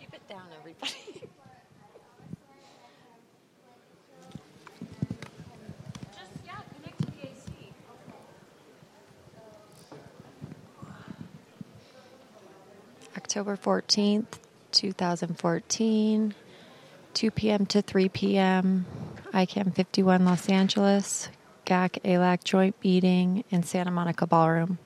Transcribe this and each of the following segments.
Pipe it down, everybody. Connect to the AC. October 14th, 2014, 2 p.m. to 3 p.m., ICAM 51 Los Angeles, GAC ALAC joint meeting in Santa Monica Ballroom.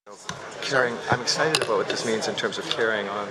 Carrying, I'm excited about what this means in terms of carrying on.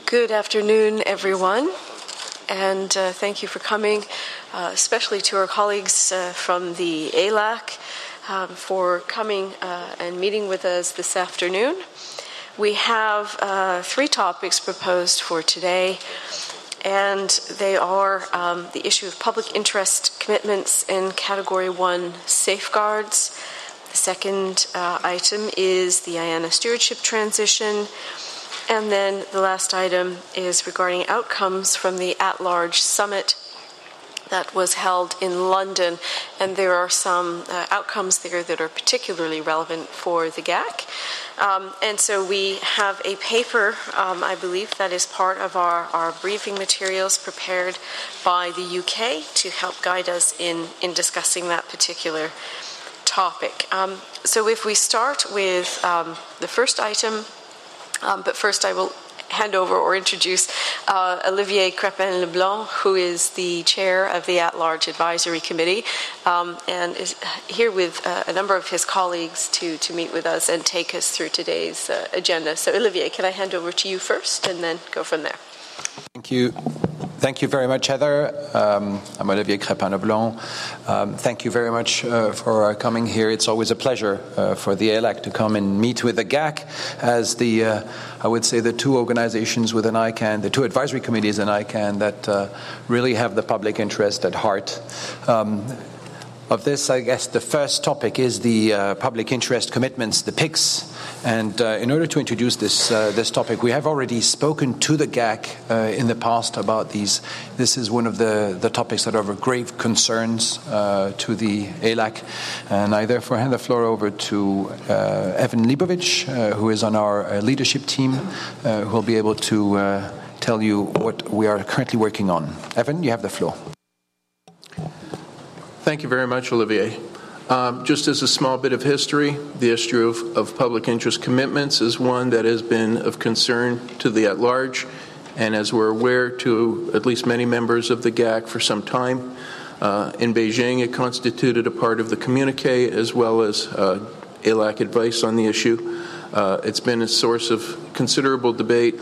Good afternoon, everyone, and thank you for coming, especially to our colleagues from the ALAC for coming and meeting with us this afternoon. We have 3 topics proposed for today, and they are the issue of public interest commitments in Category 1 safeguards. The second item is the IANA stewardship transition. And then the last item is regarding outcomes from the at-large summit that was held in London. And there are some outcomes there that are particularly relevant for the GAC. And so we have a paper, I believe, that is part of our briefing materials prepared by the UK to help guide us in discussing that particular topic. So if we start with the first item, but first I will hand over or introduce Olivier Crépin-Leblanc, who is the chair of the At-Large Advisory Committee, and is here with a number of his colleagues to meet with us and take us through today's agenda. So Olivier, can I hand over to you first and then go from there? Thank you. Thank you very much, Heather. I'm Olivier Crépin-Leblanc. Thank you very much for coming here. It's always a pleasure for the ALAC to come and meet with the GAC as I would say, the 2 organizations with an ICANN, the 2 advisory committees in ICANN that really have the public interest at heart. Of this, I guess the first topic is the public interest commitments, the PICs. And in order to introduce this topic, we have already spoken to the GAC in the past about these. This is one of the topics that are of grave concerns to the ALAC. And I therefore hand the floor over to Evan Leibovich, who is on our leadership team, who will be able to tell you what we are currently working on. Evan, you have the floor. Thank you very much, Olivier. Just as a small bit of history, the issue of public interest commitments is one that has been of concern to the at-large, and as we're aware, to at least many members of the GAC for some time. In Beijing, it constituted a part of the communique as well as ALAC advice on the issue. It's been a source of considerable debate.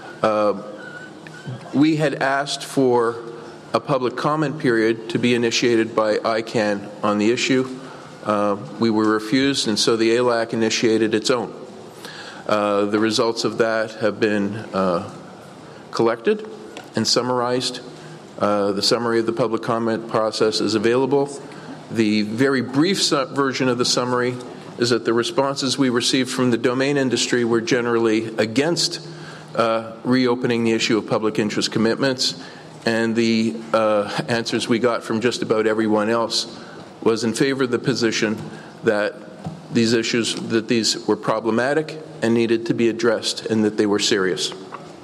We had asked for a public comment period to be initiated by ICANN on the issue. We were refused, and so the ALAC initiated its own. The results of that have been collected and summarized. The summary of the public comment process is available. The very brief version of the summary is that the responses we received from the domain industry were generally against reopening the issue of public interest commitments, and the answers we got from just about everyone else was in favor of the position that these issues, that these were problematic and needed to be addressed and that they were serious.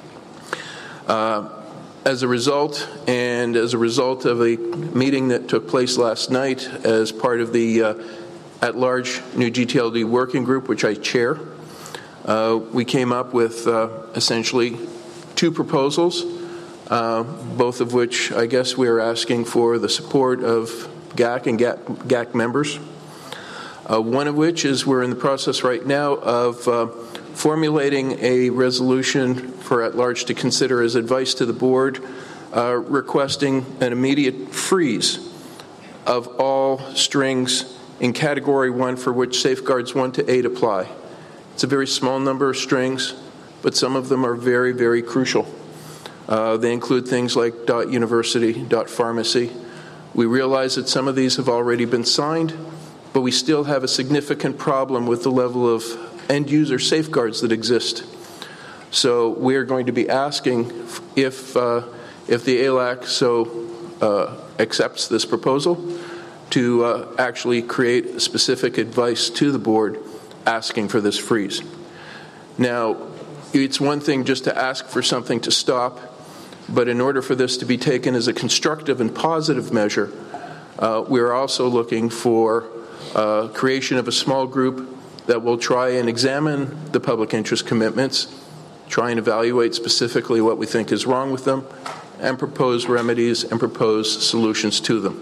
As a result, and as a result of a meeting that took place last night as part of the at-large new GTLD working group, which I chair, we came up with essentially 2 proposals, both of which I guess we are asking for the support of GAC and GAC members. One of which is we're in the process right now of formulating a resolution for at-large to consider as advice to the board, requesting an immediate freeze of all strings in Category 1 for which safeguards 1 to 8 apply. It's a very small number of strings, but some of them are very, very crucial. They include things like .university, .pharmacy. We realize that some of these have already been signed, but we still have a significant problem with the level of end-user safeguards that exist. So we are going to be asking if the ALAC so accepts this proposal to actually create specific advice to the board asking for this freeze. Now, it's one thing just to ask for something to stop, but in order for this to be taken as a constructive and positive measure, we're also looking for creation of a small group that will try and examine the public interest commitments, try and evaluate specifically what we think is wrong with them, and propose remedies and propose solutions to them.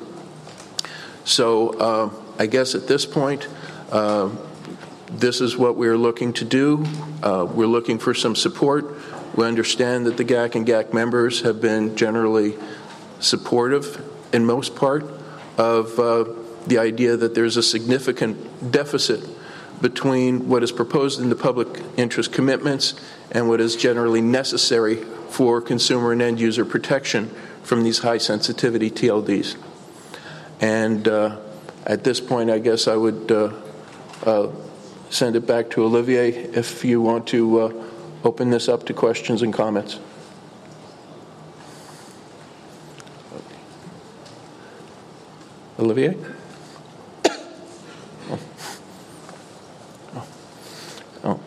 So I guess at this point, this is what we're looking to do. We're looking for some support. We understand that the GAC and GAC members have been generally supportive, in most part, of the idea that there's a significant deficit between what is proposed in the public interest commitments and what is generally necessary for consumer and end user protection from these high sensitivity TLDs. And at this point, I guess I would send it back to Olivier if you want to open this up to questions and comments. Olivier? Oh.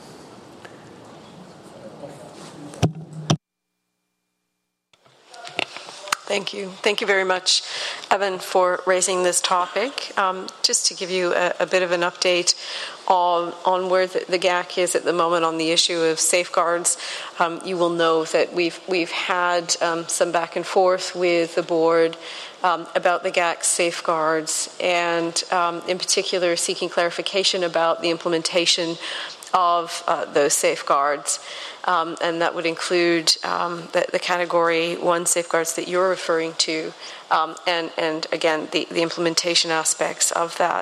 Thank you. Thank you very much, Evan, for raising this topic. Just to give you a bit of an update on where the GAC is at the moment on the issue of safeguards, you will know that we've had some back and forth with the board about the GAC safeguards, and in particular seeking clarification about the implementation of those safeguards. And that would include the Category 1 safeguards that you're referring to, and again, the implementation aspects of that.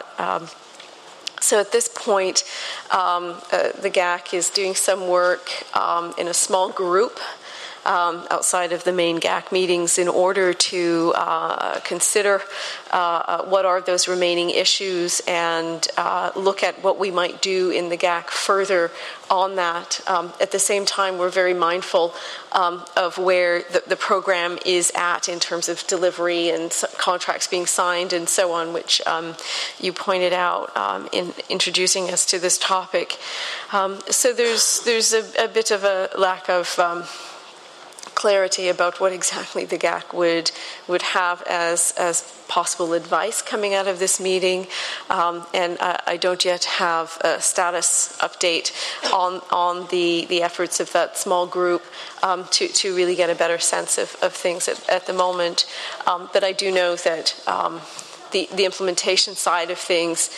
So at this point, the GAC is doing some work in a small group outside of the main GAC meetings in order to consider what are those remaining issues and look at what we might do in the GAC further on that. At the same time, we're very mindful of where the program is at in terms of delivery and contracts being signed and so on, which you pointed out in introducing us to this topic. So there's a bit of a lack of clarity about what exactly the GAC would have as possible advice coming out of this meeting, and I don't yet have a status update on the efforts of that small group to really get a better sense of things at the moment. But I do know that the implementation side of things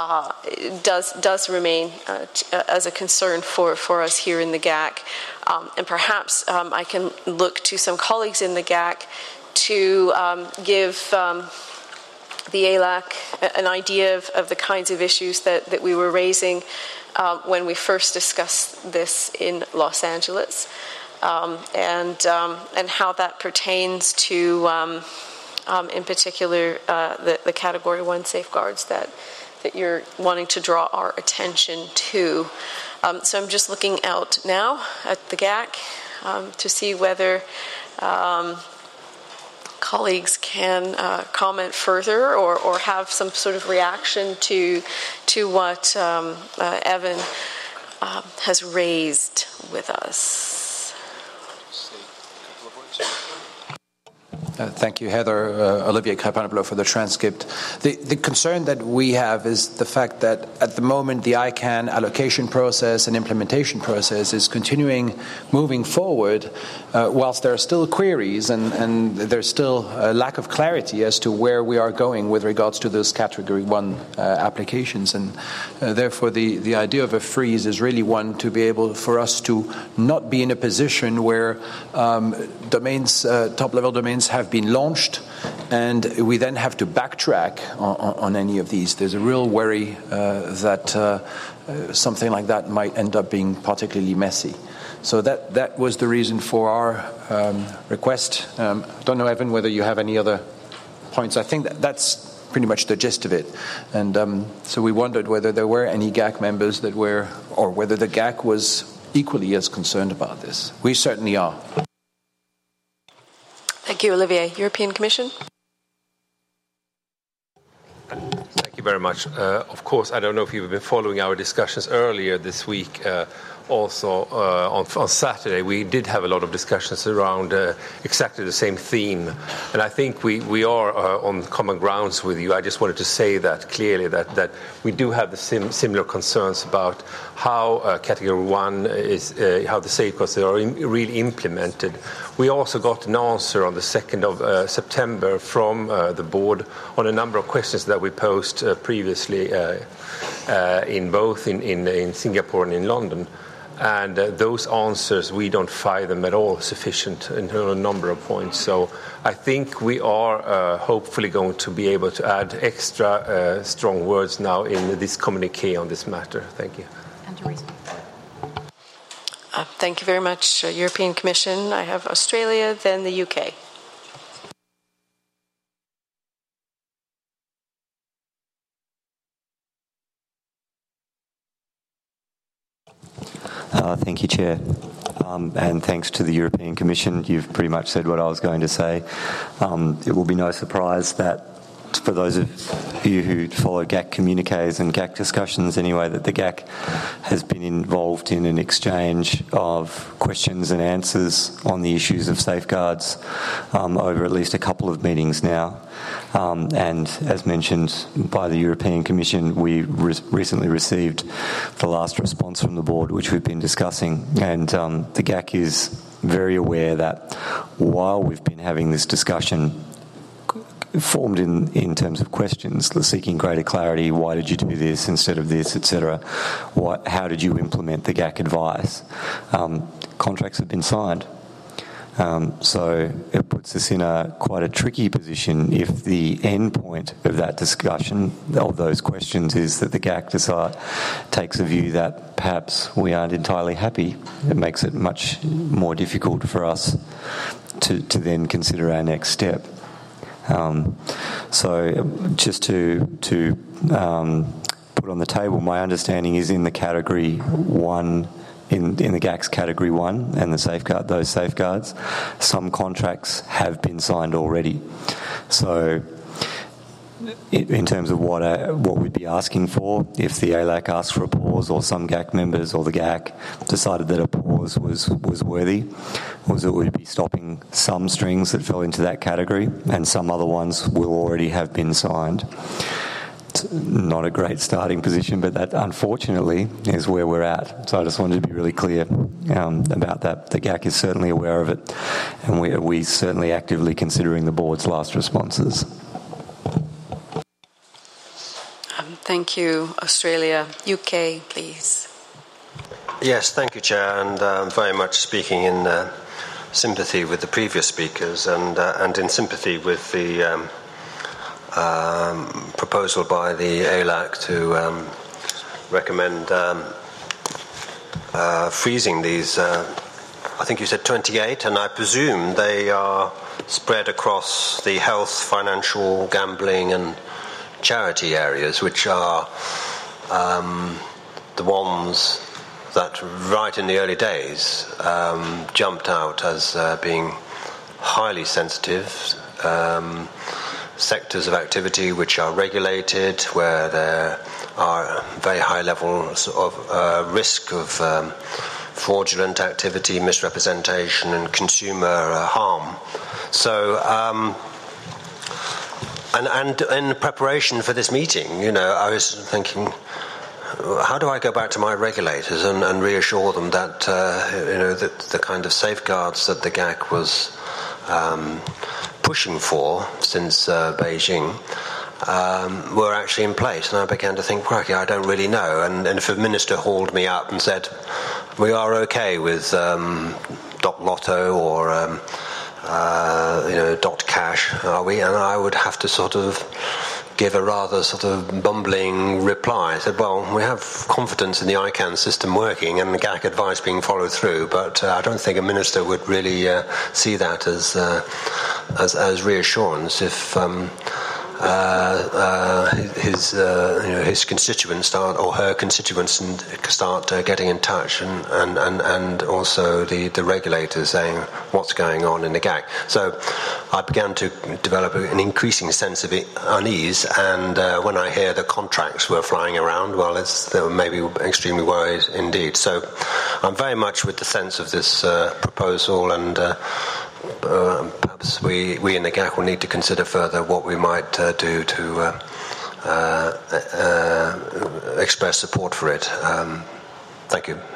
does remain as a concern for us here in the GAC. And perhaps I can look to some colleagues in the GAC to give the ALAC an idea of the kinds of issues that we were raising when we first discussed this in Los Angeles, and how that pertains to, in particular, the Category 1 safeguards that you're wanting to draw our attention to. So I'm just looking out now at the GAC to see whether colleagues can comment further or have some sort of reaction to what Evan has raised with us. Thank you, Heather. Olivier Crépin-Leblond for the transcript. The concern that we have is the fact that at the moment the ICANN allocation process and implementation process is moving forward, whilst there are still queries and there's still a lack of clarity as to where we are going with regards to those Category 1 applications. And therefore the idea of a freeze is really one to be able for us to not be in a position where domains, top-level domains have been launched, and we then have to backtrack on any of these. There's a real worry that something like that might end up being particularly messy. So that was the reason for our request. I don't know, Evan, whether you have any other points. I think that's pretty much the gist of it. And so we wondered whether there were any GAC members that were, or whether the GAC was equally as concerned about this. We certainly are. Thank you, Olivier. European Commission? Thank you very much. Of course, I don't know if you've been following our discussions earlier this week. Also, on Saturday, we did have a lot of discussions around exactly the same theme. And I think we are on common grounds with you. I just wanted to say that clearly, that we do have the similar concerns about how Category 1 is, how the safeguards are really implemented. We also got an answer on the 2nd of September from the board on a number of questions that we posed previously in both in Singapore and in London. And those answers, we don't find them at all sufficient in a number of points. So I think we are hopefully going to be able to add extra strong words now in this communiqué on this matter. Thank you. And Teresa. Thank you very much, European Commission. I have Australia, then the UK. Thank you, Chair. And thanks to the European Commission. You've pretty much said what I was going to say. It will be no surprise that for those of you who follow GAC communiques and GAC discussions anyway, that the GAC has been involved in an exchange of questions and answers on the issues of safeguards over at least a couple of meetings now. And as mentioned by the European Commission, we recently received the last response from the board, which we've been discussing. And the GAC is very aware that while we've been having this discussion, formed in terms of questions, seeking greater clarity, why did you do this instead of this, etc., how did you implement the GAC advice, contracts have been signed. So it puts us in quite a tricky position if the end point of that discussion, of those questions, is that the GAC takes a view that perhaps we aren't entirely happy. It makes it much more difficult for us to then consider our next step. So just to put on the table, my understanding is in the category 1, in the GAC's category 1 and those safeguards, some contracts have been signed already. So in terms of what we'd be asking for, if the ALAC asked for a pause, or some GAC members or the GAC decided that a pause was worthy, was that we'd be stopping some strings that fell into that category, and some other ones will already have been signed. It's not a great starting position, but that unfortunately is where we're at. So I just wanted to be really clear about that. The GAC is certainly aware of it, and we're certainly actively considering the board's last responses. Thank you. Australia. UK, please. Yes, thank you, Chair, and very much speaking in sympathy with the previous speakers and in sympathy with the proposal by the ALAC to recommend freezing these, I think you said 28, and I presume they are spread across the health, financial, gambling and charity areas, which are the ones that right in the early days jumped out as being highly sensitive sectors of activity which are regulated, where there are very high levels of risk of fraudulent activity, misrepresentation and consumer harm. So And in preparation for this meeting, I was thinking, how do I go back to my regulators and reassure them that, that the kind of safeguards that the GAC was pushing for since Beijing were actually in place? And I began to think, crikey, I don't really know. And if a minister hauled me up and said, we are okay with Doc Lotto or .cash, are we? And I would have to sort of give a rather sort of bumbling reply. I said, well, we have confidence in the ICANN system working and the GAC advice being followed through, but I don't think a minister would really see that as reassurance if his constituents start, or her constituents start getting in touch, and also the regulators saying what's going on in the GAC. So I began to develop an increasing sense of unease, and when I hear that contracts were flying around, well, they made me extremely worried indeed. So I'm very much with the sense of this proposal, and perhaps we in the GAC will need to consider further what we might do to express support for it. Thank you.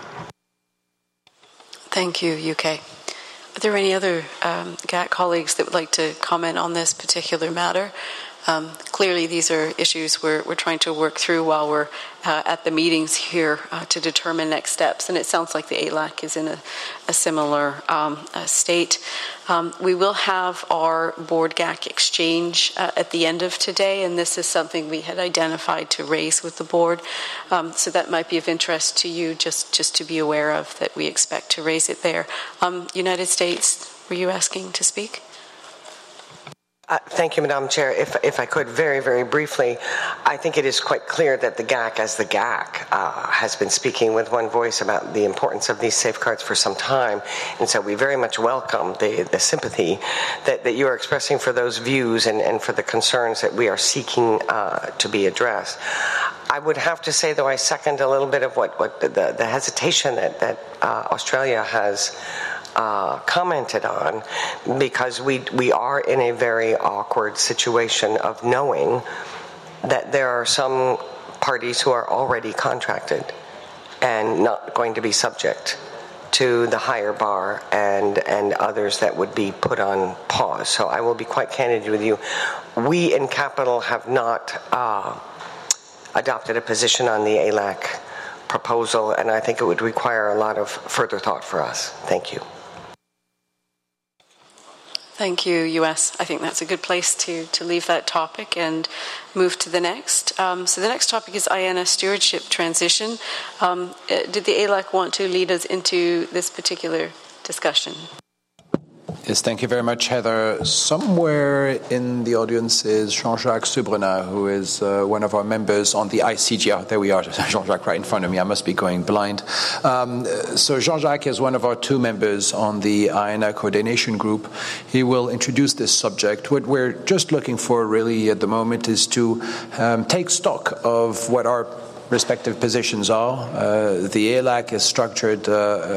Thank you, UK. Are there any other GAC colleagues that would like to comment on this particular matter? Clearly, these are issues we're trying to work through while we're at the meetings here to determine next steps. And it sounds like the ALAC is in a similar state. We will have our board GAC exchange at the end of today, and this is something we had identified to raise with the board. So that might be of interest to you, just to be aware of that we expect to raise it there. United States, were you asking to speak? Thank you, Madam Chair. If I could, very, very briefly, I think it is quite clear that the GAC, as the GAC, has been speaking with one voice about the importance of these safeguards for some time. And so we very much welcome the sympathy that you are expressing for those views and for the concerns that we are seeking to be addressed. I would have to say, though, I second a little bit of what the hesitation that Australia has commented on, because we are in a very awkward situation of knowing that there are some parties who are already contracted and not going to be subject to the higher bar, and others that would be put on pause. So I will be quite candid with you. We in Capital have not adopted a position on the ALAC proposal, and I think it would require a lot of further thought for us. Thank you. Thank you, US. I think that's a good place to leave that topic and move to the next. So the next topic is IANA stewardship transition. Did the ALAC want to lead us into this particular discussion? Yes, thank you very much, Heather. Somewhere in the audience is Jean-Jacques Subrenat, who is one of our members on the ICG. Oh, there we are, Jean-Jacques right in front of me. I must be going blind. So Jean-Jacques is one of our two members on the IANA coordination group. He will introduce this subject. What we're just looking for really at the moment is to take stock of what our respective positions are. The ALAC has structured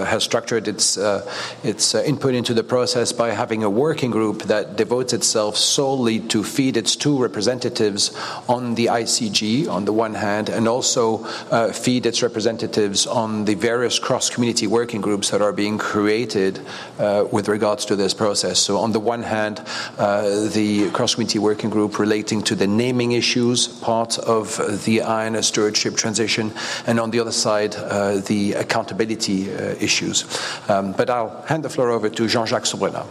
its input into the process by having a working group that devotes itself solely to feed its two representatives on the ICG on the one hand, and also feed its representatives on the various cross-community working groups that are being created with regards to this process. So on the one hand, the cross-community working group relating to the naming issues, part of the IANA stewardship transition, and on the other side, the accountability issues. But I'll hand the floor over to Jean-Jacques Subrenat.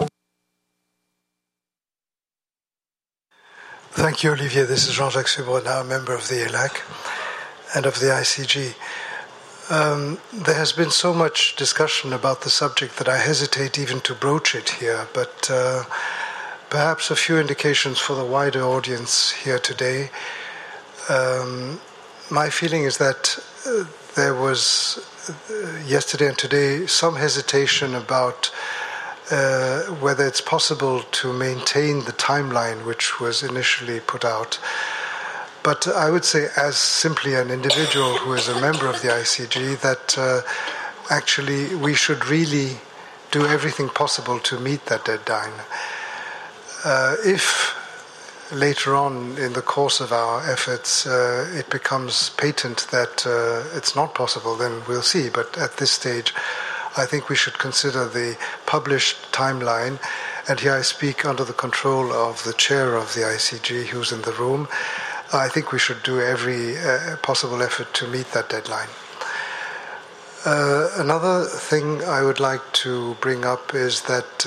Thank you, Olivier. This is Jean-Jacques Subrenat, a member of the ALAC and of the ICG. There has been so much discussion about the subject that I hesitate even to broach it here, but perhaps a few indications for the wider audience here today. My feeling is that there was, yesterday and today, some hesitation about whether it's possible to maintain the timeline which was initially put out. But I would say, as simply an individual who is a member of the ICG, that actually we should really do everything possible to meet that deadline. If later on in the course of our efforts it becomes patent that it's not possible, then we'll see. But at this stage, I think we should consider the published timeline, and here I speak under the control of the chair of the ICG, who's in the room. I think we should do every possible effort to meet that deadline. Another thing I would like to bring up is that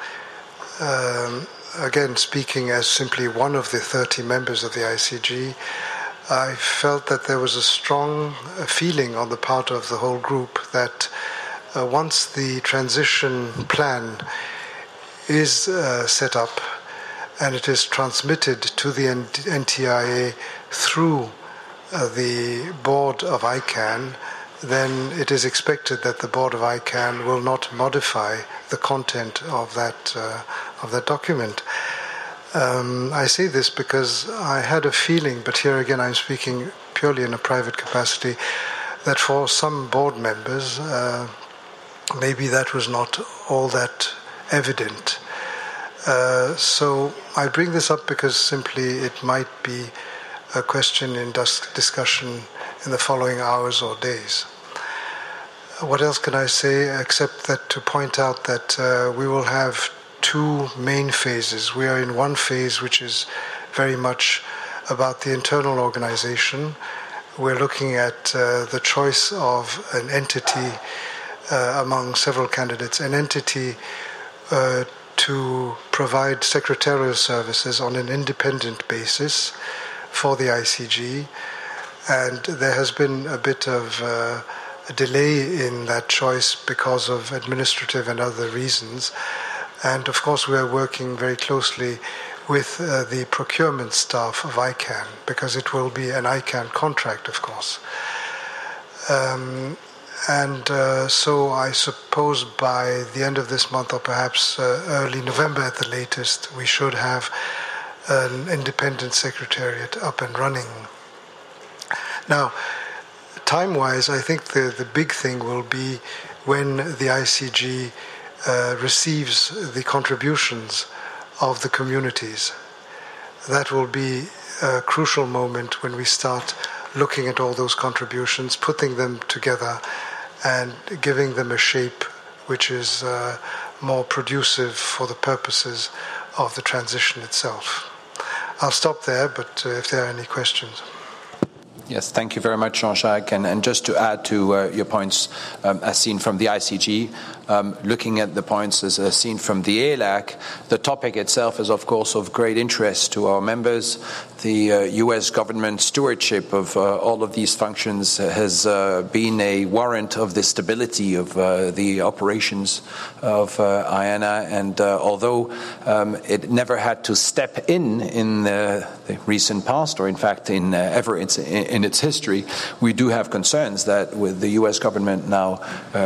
again, speaking as simply one of the 30 members of the ICG, I felt that there was a strong feeling on the part of the whole group that once the transition plan is set up and it is transmitted to the NTIA through the board of ICANN, then it is expected that the board of ICANN will not modify the content of that document. I say this because I had a feeling, but here again I'm speaking purely in a private capacity, that for some board members maybe that was not all that evident. So I bring this up because simply it might be a question in discussion in the following hours or days. What else can I say except that to point out that we will have two main phases. We are in one phase which is very much about the internal organization. We're looking at the choice of an entity among several candidates, an entity to provide secretarial services on an independent basis for the ICG. And there has been a bit of a delay in that choice because of administrative and other reasons. And of course, we are working very closely with the procurement staff of ICANN, because it will be an ICANN contract, of course. So I suppose by the end of this month, or perhaps early November at the latest, we should have an independent secretariat up and running. Now, time-wise, I think the big thing will be when the ICG receives the contributions of the communities. That will be a crucial moment when we start looking at all those contributions, putting them together, and giving them a shape which is more producive for the purposes of the transition itself. I'll stop there, but if there are any questions. Yes, thank you very much, Jean-Jacques. And just to add to your points as seen from the ICG, looking at the points as seen from the ELAC, the topic itself is, of course, of great interest to our members. The U.S. government stewardship of all of these functions has been a warrant of the stability of the operations of IANA. And although it never had to step in the recent past, or in fact in its history, we do have concerns that with the U.S. government now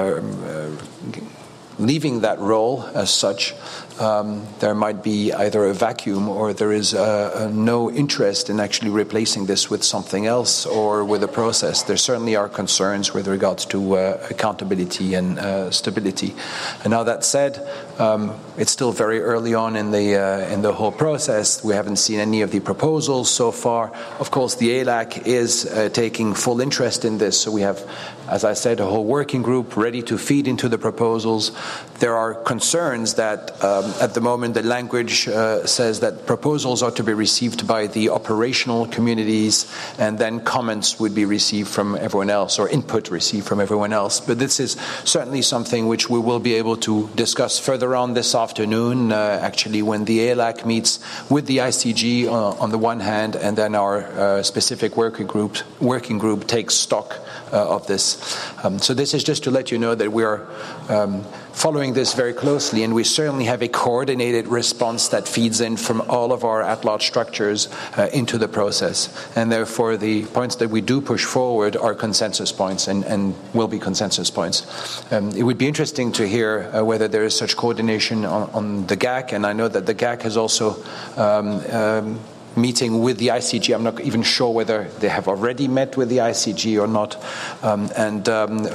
leaving that role as such, there might be either a vacuum or there is no interest in actually replacing this with something else or with a process. There certainly are concerns with regards to accountability and stability. And now that said, it's still very early on in the whole process. We haven't seen any of the proposals so far. Of course, the ELAC is taking full interest in this. So we have, as I said, a whole working group ready to feed into the proposals. There are concerns that at the moment the language says that proposals are to be received by the operational communities and then comments would be received from everyone else, or input received from everyone else. But this is certainly something which we will be able to discuss further on this afternoon, actually, when the ELAC meets with the ICG on the one hand, and then our specific working group takes stock of this. So this is just to let you know that we are following this very closely, and we certainly have a coordinated response that feeds in from all of our at-large structures into the process. And therefore, the points that we do push forward are consensus points and will be consensus points. It would be interesting to hear whether there is such coordination on the GAC, and I know that the GAC has also meeting with the ICG. I'm not even sure whether they have already met with the ICG or not, and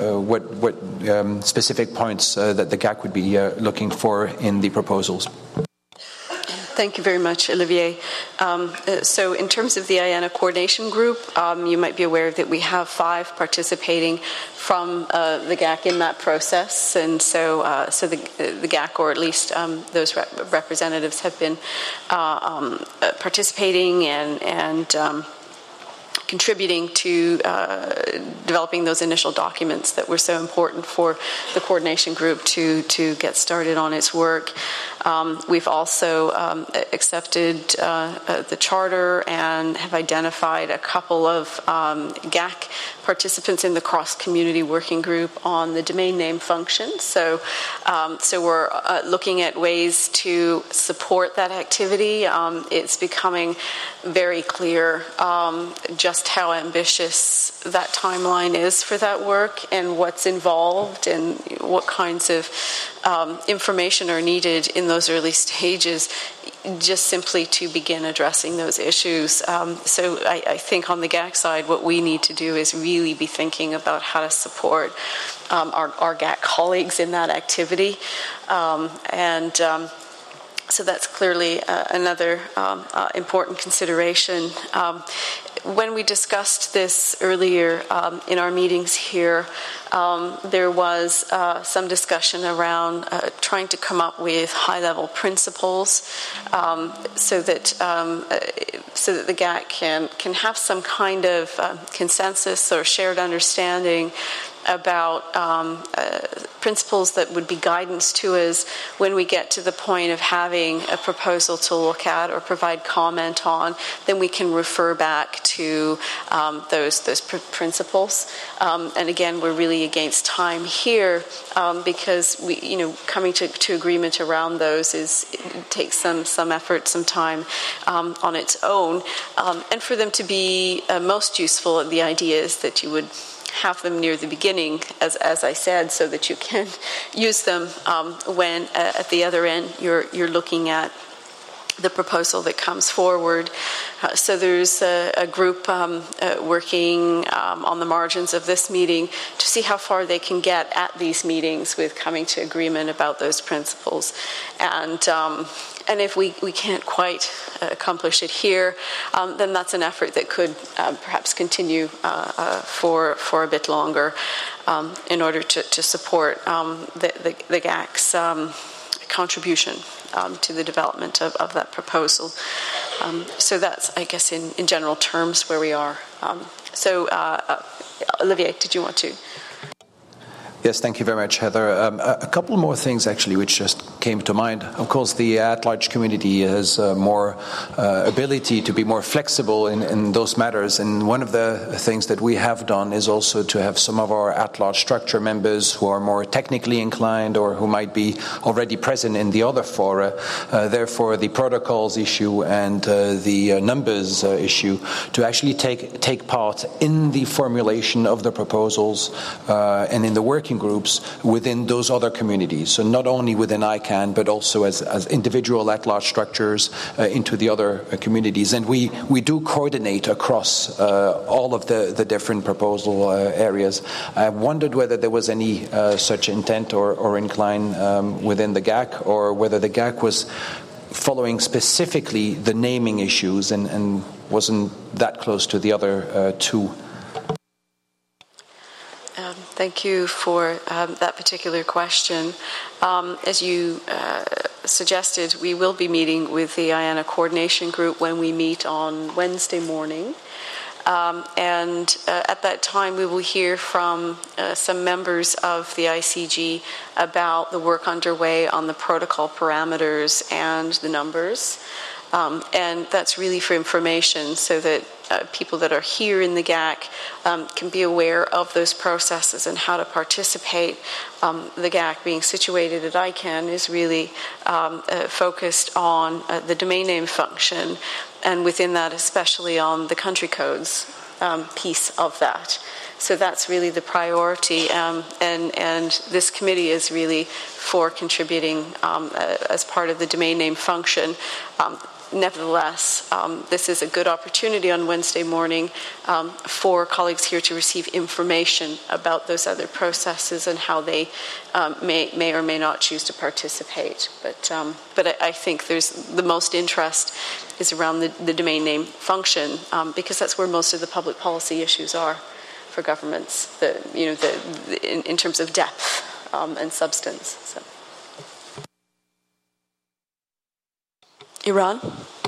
what specific points that the GAC would be looking for in the proposals. Thank you very much, Olivier. So in terms of the IANA coordination group, you might be aware that we have 5 participating from the GAC in that process. And so the GAC, or at least those representatives, have been participating and contributing to developing those initial documents that were so important for the coordination group to get started on its work. We've also accepted the charter and have identified a couple of GAC participants in the cross-community working group on the domain name function. So we're looking at ways to support that activity. It's becoming very clear just how ambitious that timeline is for that work and what's involved and what kinds of information are needed in those early stages just simply to begin addressing those issues. So I think on the GAC side, what we need to do is really be thinking about how to support our GAC colleagues in that activity. So that's clearly another important consideration. When we discussed this earlier in our meetings here, there was some discussion around trying to come up with high-level principles so that the GAC can have some kind of consensus or shared understanding about principles that would be guidance to us when we get to the point of having a proposal to look at or provide comment on. Then we can refer back to those principles. And again, we're really against time here because coming to agreement around those takes some effort, some time on its own, and for them to be most useful, the idea is that you would have them near the beginning, as I said, so that you can use them when at the other end you're looking at the proposal that comes forward. So there's a group working on the margins of this meeting to see how far they can get at these meetings with coming to agreement about those principles. And if we can't quite accomplish it here, then that's an effort that could perhaps continue for a bit longer in order to support the GAC's contribution to the development of that proposal. So that's, I guess, in general terms where we are. Olivier, did you want to? Yes, thank you very much, Heather. A couple more things, actually, which just came to mind. Of course, the at-large community has more ability to be more flexible in those matters. And one of the things that we have done is also to have some of our at-large structure members who are more technically inclined or who might be already present in the other fora. Therefore, the protocols issue and the numbers issue to actually take part in the formulation of the proposals and in the working groups within those other communities. So not only within ICANN, but also as individual at-large structures into the other communities. And we do coordinate across all of the different proposal areas. I wondered whether there was any such intent or incline within the GAC, or whether the GAC was following specifically the naming issues and wasn't that close to the other two. Thank you for that particular question. As you suggested, we will be meeting with the IANA coordination group when we meet on Wednesday morning. And at that time, we will hear from some members of the ICG about the work underway on the protocol parameters and the numbers. And that's really for information so that people that are here in the GAC can be aware of those processes and how to participate. The GAC, being situated at ICANN, is really focused on the domain name function, and within that especially on the country codes piece of that. So that's really the priority, and this committee is really for contributing as part of the domain name function. Nevertheless, this is a good opportunity on Wednesday morning for colleagues here to receive information about those other processes and how they may or may not choose to participate. But I think there's the most interest is around the domain name function because that's where most of the public policy issues are for governments. In terms of depth and substance. So. Iran?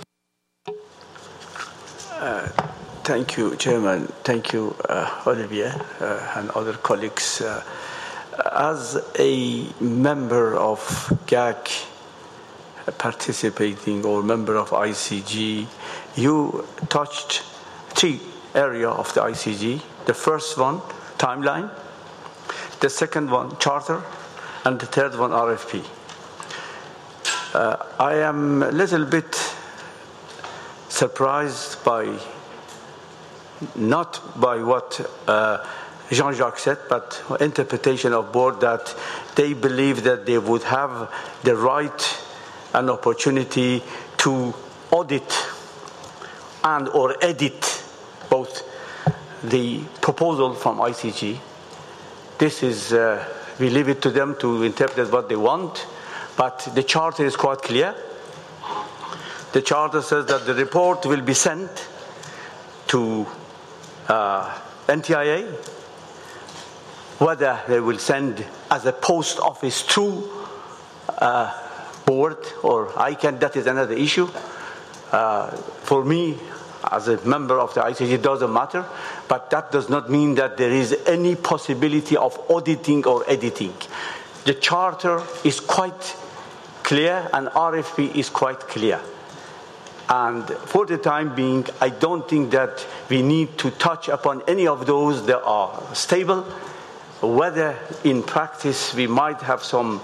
Thank you, Chairman. Thank you, Olivier, and other colleagues. As a member of GAC participating or member of ICG, you touched three areas of the ICG. The first one, timeline. The second one, charter. And the third one, RFP. I am a little bit surprised not by what Jean-Jacques said, but interpretation of board that they believe that they would have the right and opportunity to audit and or edit both the proposal from ICG. This is, we leave it to them to interpret what they want. But the charter is quite clear. The charter says that the report will be sent to NTIA, whether they will send as a post office through board or ICANN, that is another issue. For me, as a member of the ICG, it doesn't matter, but that does not mean that there is any possibility of auditing or editing. The charter is quite clear and RFP is quite clear. And for the time being, I don't think that we need to touch upon any of those that are stable. Whether in practice we might have some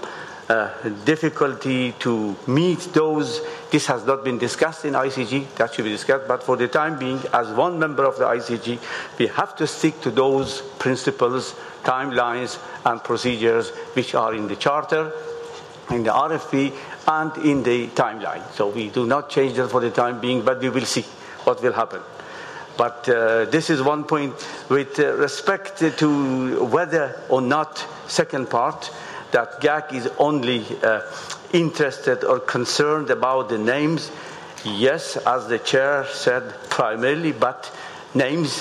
difficulty to meet those, this has not been discussed in ICG, that should be discussed, but for the time being, as one member of the ICG, we have to stick to those principles, timelines, and procedures which are in the charter, in the RFP, and in the timeline. So we do not change that for the time being, but we will see what will happen. But this is one point with respect to whether or not, second part, that GAC is only interested or concerned about the names. Yes, as the chair said, primarily, but names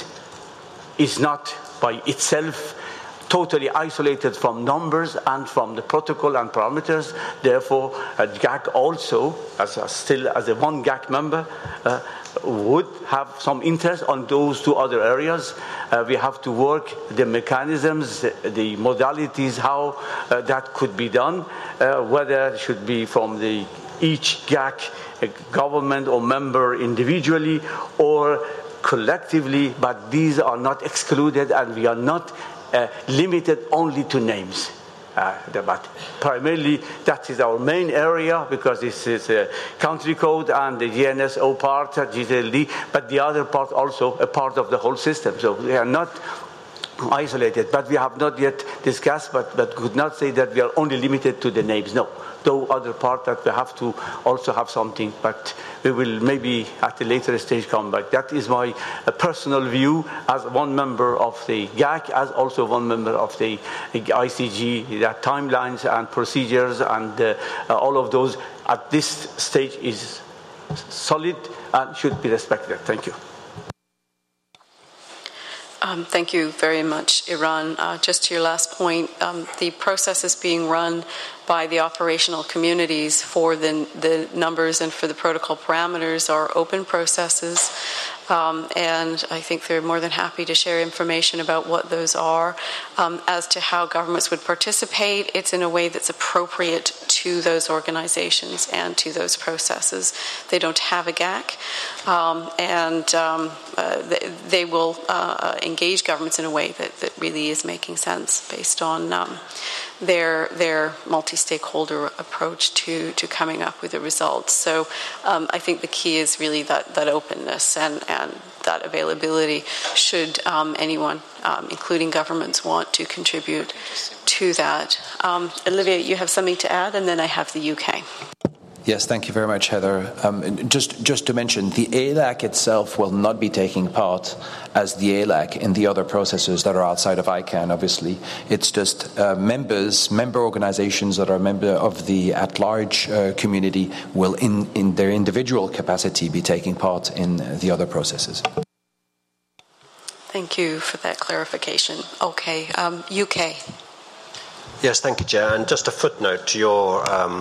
is not by itself totally isolated from numbers and from the protocol and parameters. Therefore, GAC also, as a one GAC member, would have some interest on those two other areas. We have to work the mechanisms, the modalities, how that could be done, whether it should be from each GAC government or member individually or collectively, but these are not excluded and we are not limited only to names. But primarily, that is our main area because this is a country code and the GNSO part, GTLD, but the other part also a part of the whole system. So we are not isolated, but we have not yet discussed, but could not say that we are only limited to the names. No, though other part that we have to also have something, but we will maybe at a later stage come back. That is my personal view as one member of the GAC, as also one member of the ICG, that timelines and procedures and all of those at this stage is solid and should be respected. Thank you. Thank you very much, Iran. Just to your last point, the process is being run by the operational communities for the numbers and for the protocol parameters are open processes. And I think they're more than happy to share information about what those are. As to how governments would participate, it's in a way that's appropriate to those organizations and to those processes. They don't have a GAC, and they will engage governments in a way that really is making sense based on their multi-stakeholder approach to coming up with the results. So I think the key is really that openness and that availability should anyone, including governments, want to contribute to that. Olivier, you have something to add, and then I have the UK. Yes, thank you very much, Heather. Just to mention, the ALAC itself will not be taking part as the ALAC in the other processes that are outside of ICANN, obviously. It's just member organizations that are member of the at-large community will, in their individual capacity, be taking part in the other processes. Thank you for that clarification. Okay, UK. Yes, thank you, Chair. And just a footnote to your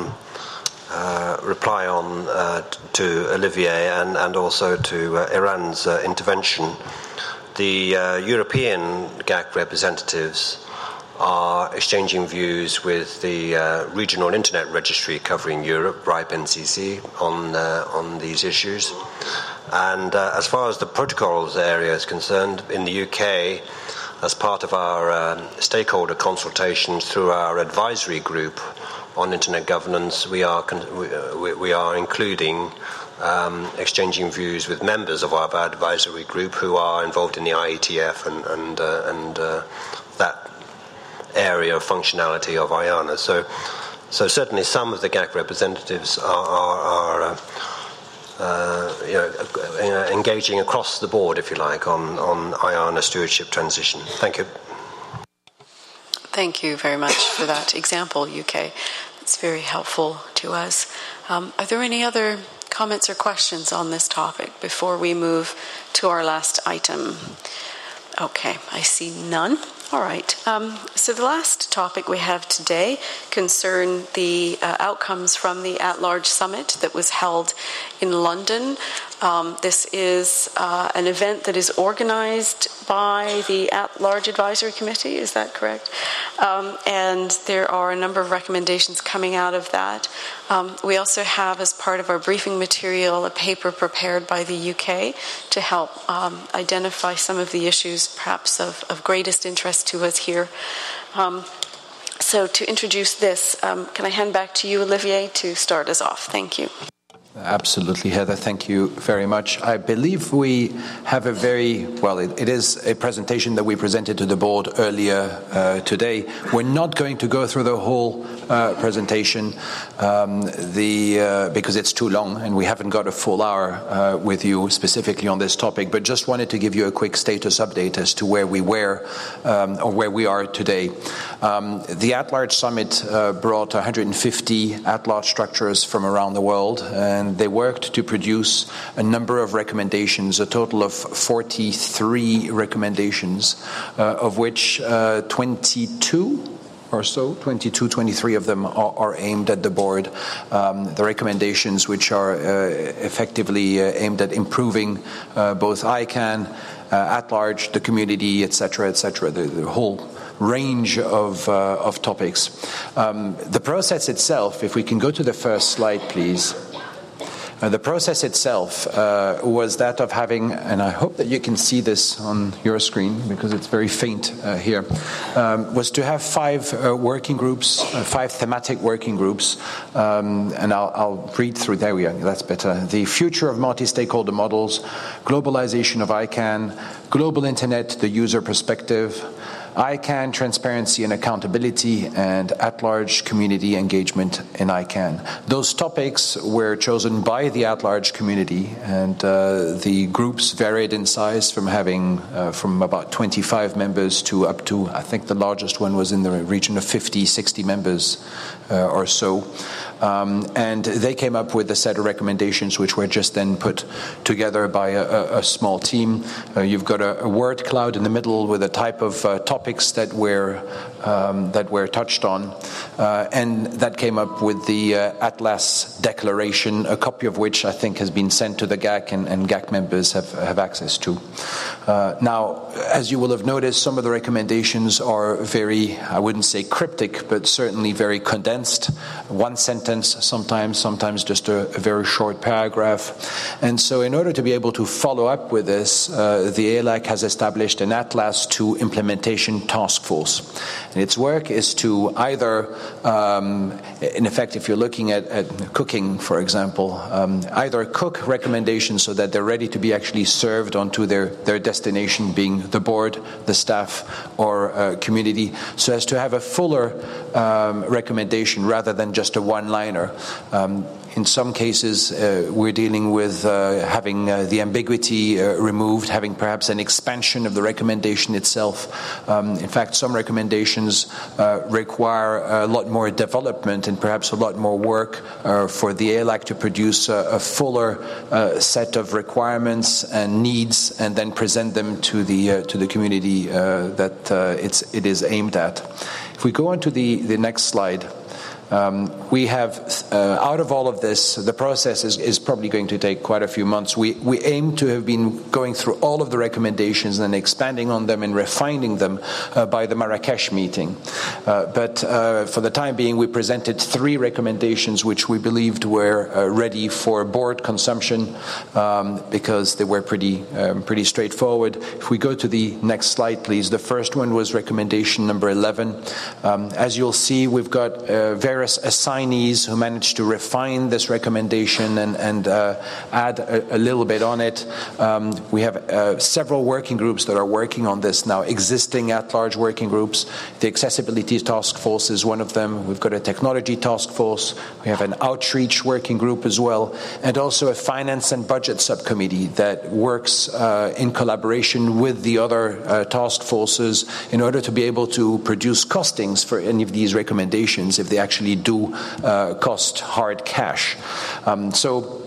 reply on to Olivier and also to Iran's intervention. The European GAC representatives are exchanging views with the regional internet registry covering Europe, RIPE NCC, on these issues. And as far as the protocols area is concerned, in the UK, as part of our stakeholder consultations through our advisory group on internet governance, we are including exchanging views with members of our advisory group who are involved in the IETF and that area of functionality of IANA. So certainly some of the GAC representatives are engaging across the board, if you like, on IANA stewardship transition. Thank you. Thank you very much for that example, UK. It's very helpful to us. Are there any other comments or questions on this topic before we move to our last item? Okay, I see none. All right. So the last topic we have today concern the outcomes from the At-Large Summit that was held in London. This is an event that is organized by the At-Large Advisory Committee, is that correct? And there are a number of recommendations coming out of that. We also have, as part of our briefing material, a paper prepared by the UK to help identify some of the issues perhaps of greatest interest to us here. So to introduce this, can I hand back to you, Olivier, to start us off? Thank you. Absolutely, Heather. Thank you very much. I believe we have it is a presentation that we presented to the board earlier today. We're not going to go through the whole presentation because it's too long and we haven't got a full hour with you specifically on this topic, but just wanted to give you a quick status update as to where we were or where we are today. The At-Large Summit brought 150 at-large structures from around the world, and they worked to produce a number of recommendations, a total of 43 recommendations, of which 22 or so, 23 of them are aimed at the board. The recommendations which are effectively aimed at improving both ICANN, at-large, the community, etc., the whole range of topics. The process itself, if we can go to the first slide, please. The process itself was that of having, and I hope that you can see this on your screen because it's very faint here, was to have 5 working groups, 5 thematic working groups, and I'll read through. There we go, that's better. The future of multi-stakeholder models, globalization of ICANN, global internet, the user perspective, ICANN, transparency and accountability, and at-large community engagement in ICANN. Those topics were chosen by the at-large community, and the groups varied in size from having from about 25 members to up to, I think the largest one was in the region of 50, 60 members or so. And they came up with a set of recommendations which were just then put together by a small team. You've got a word cloud in the middle with a type of topics that were touched on, and that came up with the Atlas Declaration, a copy of which I think has been sent to the GAC and GAC members have access to. Now, as you will have noticed, some of the recommendations are very, I wouldn't say cryptic, but certainly very condensed. One sentence sometimes just a very short paragraph. And so in order to be able to follow up with this, the ALAC has established an Atlas 2 implementation task force. And its work is to either, in effect, if you're looking at cooking, for example, either cook recommendations so that they're ready to be actually served onto their destination, being the board, the staff, or community, so as to have a fuller recommendation rather than just a one-liner. In some cases, we're dealing with having the ambiguity removed, having perhaps an expansion of the recommendation itself. In fact, some recommendations require a lot more development and perhaps a lot more work for the ALAC to produce a fuller set of requirements and needs, and then present them to the community that it is aimed at. If we go on to the next slide. We have, out of all of this, the process is probably going to take quite a few months. We aim to have been going through all of the recommendations and expanding on them and refining them by the Marrakesh meeting. But for the time being, we presented 3 recommendations which we believed were ready for board consumption because they were pretty straightforward. If we go to the next slide, please. The first one was recommendation number 11. As you'll see, we've got various assignees who managed to refine this recommendation and add a little bit on it. We have several working groups that are working on this now, existing at-large working groups. The Accessibility Task Force is one of them. We've got a Technology Task Force. We have an Outreach Working Group as well, and also a Finance and Budget Subcommittee that works in collaboration with the other task forces in order to be able to produce costings for any of these recommendations if they actually do cost hard cash. So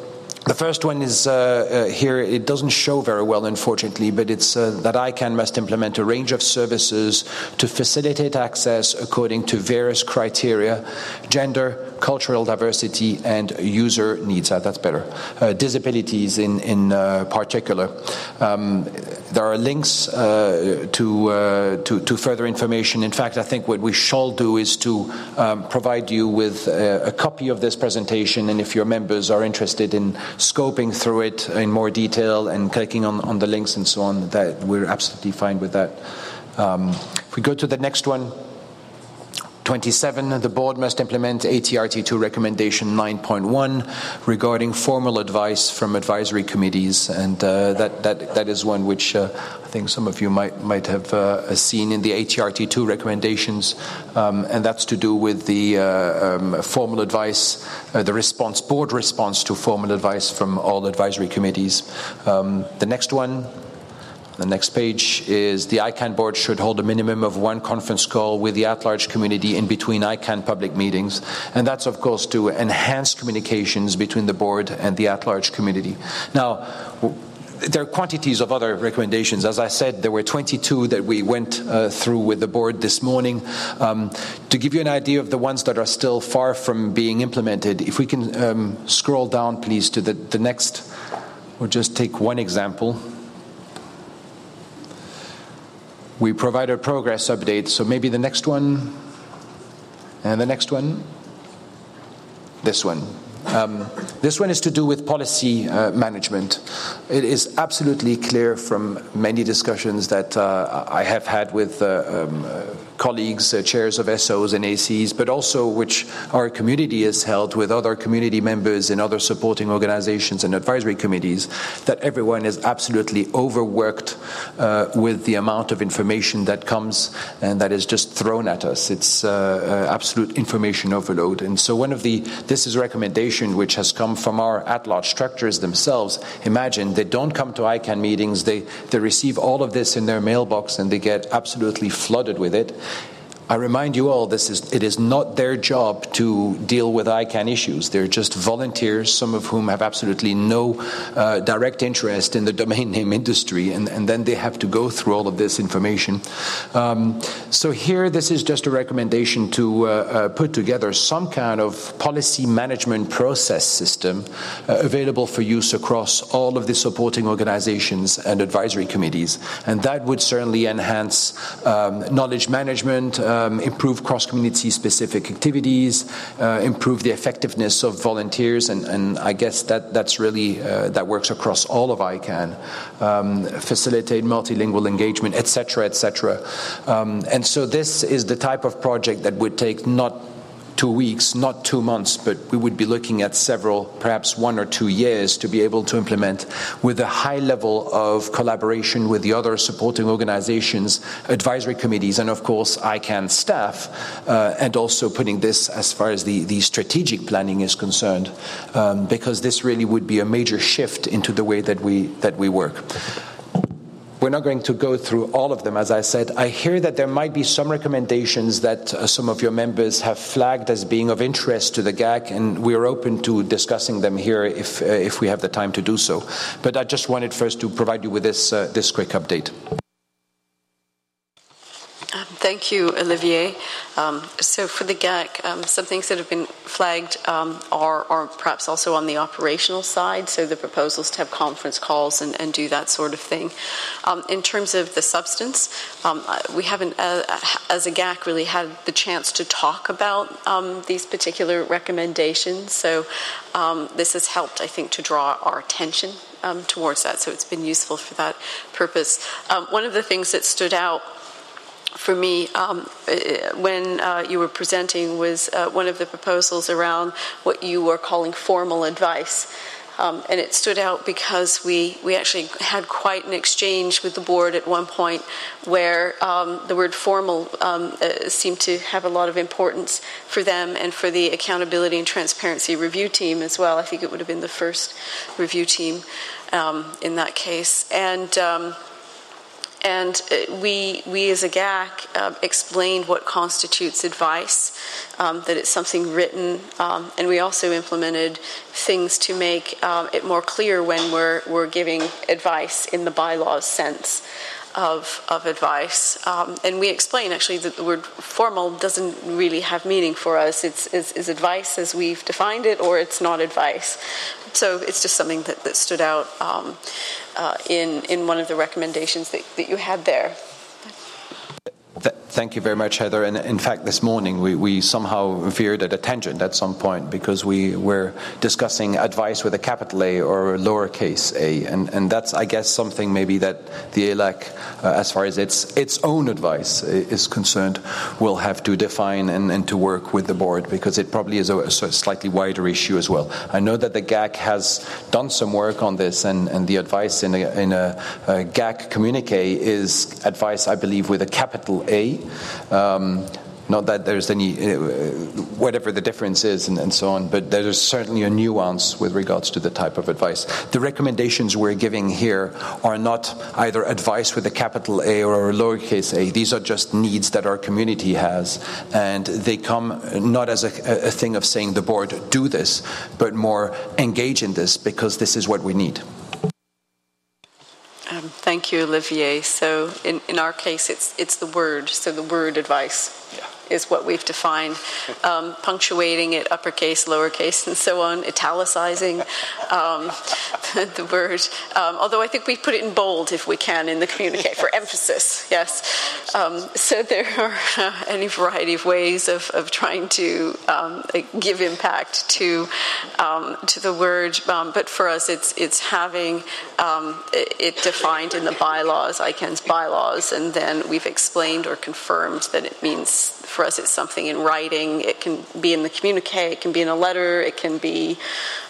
The first one is here, it doesn't show very well, unfortunately, but it's that ICANN must implement a range of services to facilitate access according to various criteria: gender, cultural diversity, and user needs. That's better. Disabilities in particular. There are links to further information. In fact, I think what we shall do is to provide you with a copy of this presentation, and if your members are interested in scoping through it in more detail and clicking on the links and so on, that we're absolutely fine with that. If we go to the next one, 27, the board must implement ATRT2 recommendation 9.1 regarding formal advice from advisory committees, and that is one which I think some of you might have seen in the ATRT2 recommendations, and that's to do with the formal advice, the board response to formal advice from all advisory committees. The next one. The next page is the ICANN board should hold a minimum of one conference call with the at-large community in between ICANN public meetings. And that's, of course, to enhance communications between the board and the at-large community. Now, there are quantities of other recommendations. As I said, there were 22 that we went through with the board this morning. To give you an idea of the ones that are still far from being implemented, if we can scroll down, please, to the next, we'll just take one example. We provide a progress update, so maybe the next one, and the next one, this one. This one is to do with policy management. It is absolutely clear from many discussions that I have had with colleagues, chairs of SOs and ACs, but also which our community has held with other community members in other supporting organizations and advisory committees, that everyone is absolutely overworked with the amount of information that comes and that is just thrown at us. It's absolute information overload. And so this is a recommendation which has come from our at-large structures themselves. Imagine, they don't come to ICANN meetings, they receive all of this in their mailbox and they get absolutely flooded with it. I remind you all, it is not their job to deal with ICANN issues. They're just volunteers, some of whom have absolutely no direct interest in the domain name industry, and then they have to go through all of this information. So here, this is just a recommendation to put together some kind of policy management process system available for use across all of the supporting organizations and advisory committees. And that would certainly enhance knowledge management, improve cross-community specific activities, improve the effectiveness of volunteers, and I guess that's really, that works across all of ICANN, facilitate multilingual engagement, etc., etc. And so this is the type of project that would take not 2 weeks, not 2 months, but we would be looking at several, perhaps 1 or 2 years to be able to implement with a high level of collaboration with the other supporting organizations, advisory committees, and of course ICANN staff, and also putting this as far as the strategic planning is concerned, because this really would be a major shift into the way that we work. We're not going to go through all of them, as I said. I hear that there might be some recommendations that some of your members have flagged as being of interest to the GAC, and we're open to discussing them here if we have the time to do so. But I just wanted first to provide you with this quick update. Thank you, Olivier. So for the GAC, some things that have been flagged are perhaps also on the operational side, so the proposals to have conference calls and do that sort of thing. In terms of the substance, we haven't, as a GAC, really had the chance to talk about these particular recommendations, so this has helped, I think, to draw our attention towards that, so it's been useful for that purpose. One of the things that stood out for me when you were presenting was one of the proposals around what you were calling formal advice. And it stood out because we actually had quite an exchange with the board at one point where the word formal seemed to have a lot of importance for them and for the accountability and transparency review team as well. I think it would have been the first review team in that case. And we as a GAC explained what constitutes advice, that it's something written, and we also implemented things to make it more clear when we're giving advice in the bylaws sense of advice. And we explain actually that the word formal doesn't really have meaning for us. It's advice as we've defined it, or it's not advice. So it's just something that stood out in one of the recommendations that you had there. Thank you very much, Heather. And in fact, this morning we somehow veered at a tangent at some point because we were discussing advice with a capital A or a lowercase a. And that's, I guess, something maybe that the ALAC, as far as its own advice is concerned, will have to define and to work with the board, because it probably is a slightly wider issue as well. I know that the GAC has done some work on this, and the advice in a GAC communique is advice, I believe, with a capital A. Not that there's any, whatever the difference is and so on, but there's certainly a nuance with regards to the type of advice. The recommendations we're giving here are not either advice with a capital A or a lowercase a. These are just needs that our community has, and they come not as a thing of saying the board do this, but more engage in this because this is what we need. Thank you, Olivier. So in our case, it's the word. So the word advice is what we've defined, punctuating it, uppercase, lowercase, and so on, italicizing the word. Although I think we put it in bold if we can in the communique for emphasis. Yes. So there are any variety of ways of trying to give impact to the word. But for us, it's having it defined in the bylaws, ICANN's bylaws, and then we've explained or confirmed that it means. For us, it's something in writing. It can be in the communique. It can be in a letter. It can be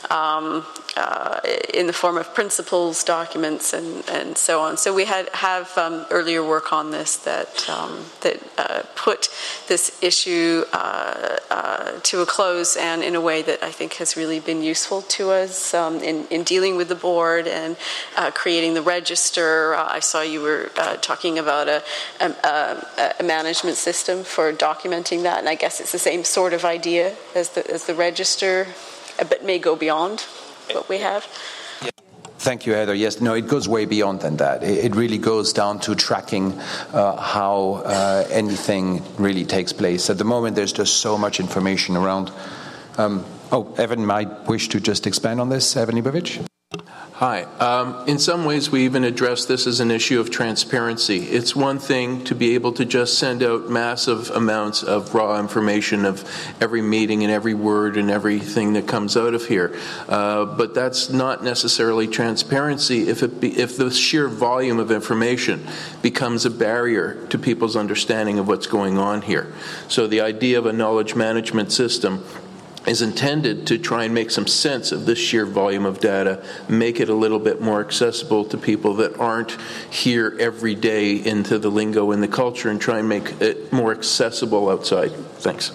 in the form of principles, documents, and so on. So we have earlier work on this that put this issue to a close, and in a way that I think has really been useful to us in dealing with the board and creating the register. I saw you were talking about a management system for documenting that, and I guess it's the same sort of idea as the register, but may go beyond what we have. Thank you, Heather. Yes, no, it goes way beyond than that. It really goes down to tracking how anything really takes place. At the moment, there's just so much information around. Evan might wish to just expand on this. Evan Leibovich? Hi. In some ways, we even address this as an issue of transparency. It's one thing to be able to just send out massive amounts of raw information of every meeting and every word and everything that comes out of here. But that's not necessarily transparency if the sheer volume of information becomes a barrier to people's understanding of what's going on here. So the idea of a knowledge management system is intended to try and make some sense of this sheer volume of data, make it a little bit more accessible to people that aren't here every day into the lingo and the culture, and try and make it more accessible outside. Thanks.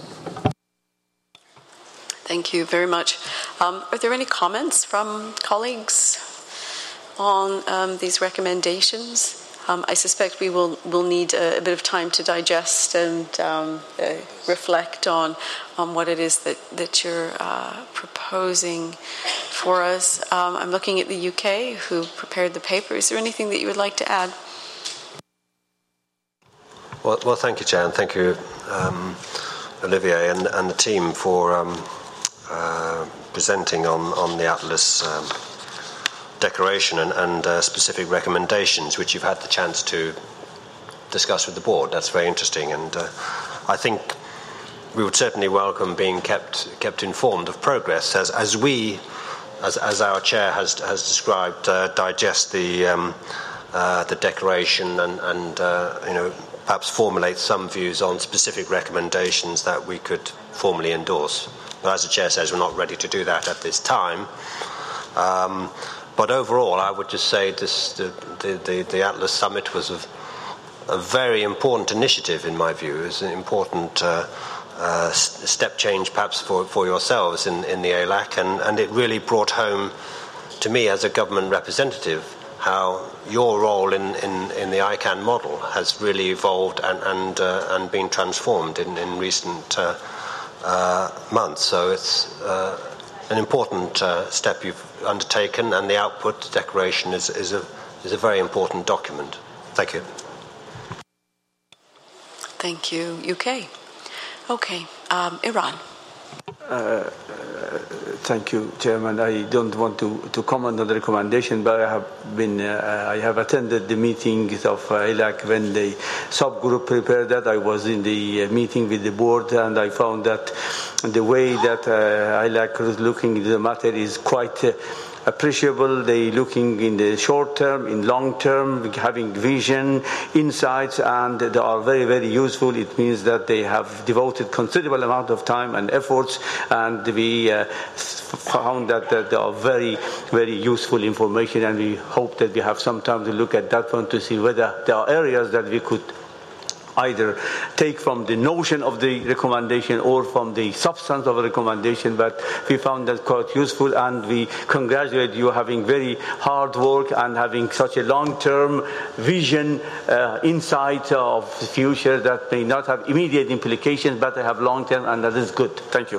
Thank you very much. Are there any comments from colleagues on these recommendations? I suspect we will need a bit of time to digest and reflect on what it is that you're proposing for us. I'm looking at the UK, who prepared the paper. Is there anything that you would like to add? Well, thank you, Chair, and thank you, Olivier, and the team for presenting on the Atlas declaration and specific recommendations, which you've had the chance to discuss with the board. That's very interesting, and I think we would certainly welcome being kept informed of progress as our chair has described, digest the declaration and perhaps formulate some views on specific recommendations that we could formally endorse. But as the chair says, we're not ready to do that at this time. But overall, I would just say the Atlas Summit was a very important initiative, in my view. It's an important step change, perhaps, for yourselves in the ALAC, and it really brought home, to me as a government representative, how your role in the ICANN model has really evolved and been transformed in recent months. So it's an important step you've undertaken, and the output declaration is a very important document. Thank you. Thank you, UK. Okay, Iran. Thank you, Chairman. I don't want to comment on the recommendation, but I have attended the meetings of ELAC when the subgroup prepared that. I was in the meeting with the board, and I found that the way that ELAC is looking at the matter is quite appreciable. They looking in the short term, in long term, having vision, insights, and they are very, very useful. It means that they have devoted considerable amount of time and efforts, and we found that they are very, very useful information, and we hope that we have some time to look at that one to see whether there are areas that we could either take from the notion of the recommendation or from the substance of the recommendation, but we found that quite useful, and we congratulate you having very hard work and having such a long-term vision, insight of the future that may not have immediate implications, but they have long-term, and that is good. Thank you.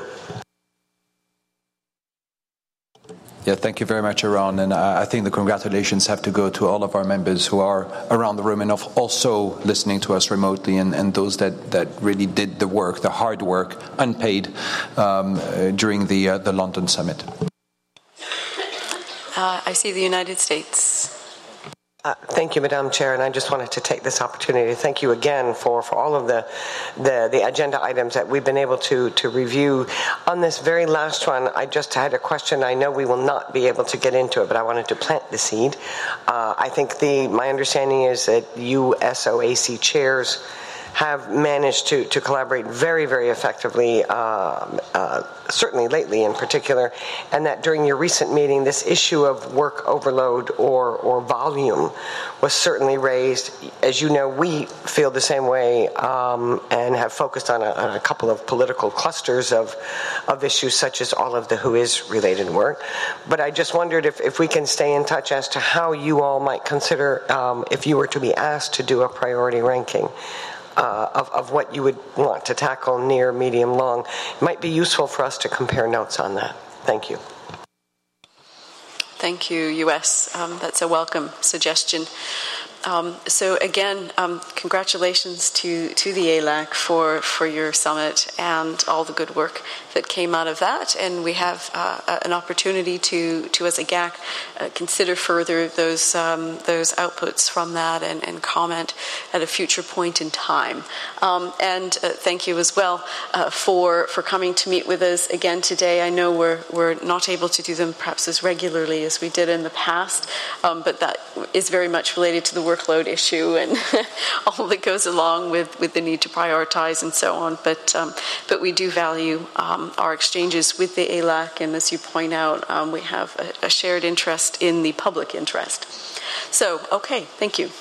Yeah, thank you very much, Iran. And I think the congratulations have to go to all of our members who are around the room and also listening to us remotely, and those that really did the work, the hard work, unpaid, during the London summit. I see the United States. Thank you, Madam Chair, and I just wanted to take this opportunity to thank you again for all of the agenda items that we've been able to review. On this very last one, I just had a question. I know we will not be able to get into it, but I wanted to plant the seed. I think my understanding is that USOAC chairs have managed to collaborate very, very effectively, certainly lately in particular, and that during your recent meeting, this issue of work overload or volume was certainly raised. As you know, we feel the same way and have focused on a couple of political clusters of issues such as all of the WHOIS related work. But I just wondered if we can stay in touch as to how you all might consider, if you were to be asked to do a priority ranking, of what you would want to tackle near, medium, long. It might be useful for us to compare notes on that. Thank you. Thank you, US. That's a welcome suggestion. So again, congratulations to the ALAC for your summit and all the good work that came out of that. And we have an opportunity to as a GAC, consider further those outputs from that and comment at a future point in time. And thank you as well for coming to meet with us again today. I know we're not able to do them perhaps as regularly as we did in the past, but that is very much related to the workload issue and all that goes along with the need to prioritize and so on. But we do value our exchanges with the ALAC, and as you point out, we have a shared interest in the public interest. So, okay, thank you.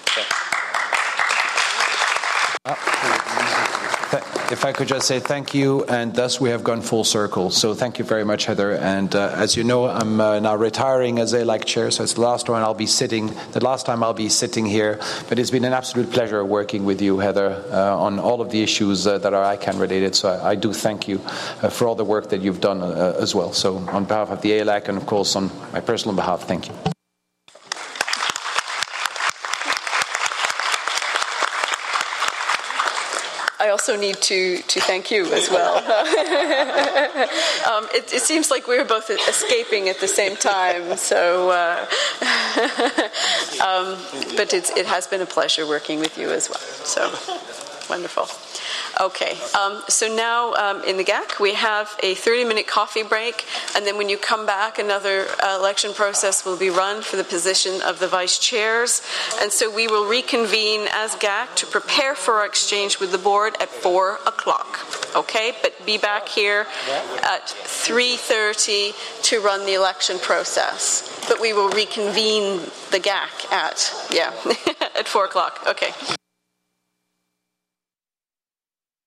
If I could just say thank you, and thus we have gone full circle. So thank you very much, Heather. And as you know, I'm now retiring as ALAC chair, so it's the last time I'll be sitting here. But it's been an absolute pleasure working with you, Heather, on all of the issues that are ICANN related. So I do thank you for all the work that you've done as well. So on behalf of the ALAC and, of course, on my personal behalf, thank you. I also need to thank you as well. It seems like we're both escaping at the same time. So, but it has been a pleasure working with you as well. So, wonderful. Okay, so now in the GAC we have a 30-minute coffee break, and then when you come back, another election process will be run for the position of the vice chairs, and so we will reconvene as GAC to prepare for our exchange with the board at 4 o'clock. Okay, but be back here at 3:30 to run the election process. But we will reconvene the GAC at 4 o'clock. Okay.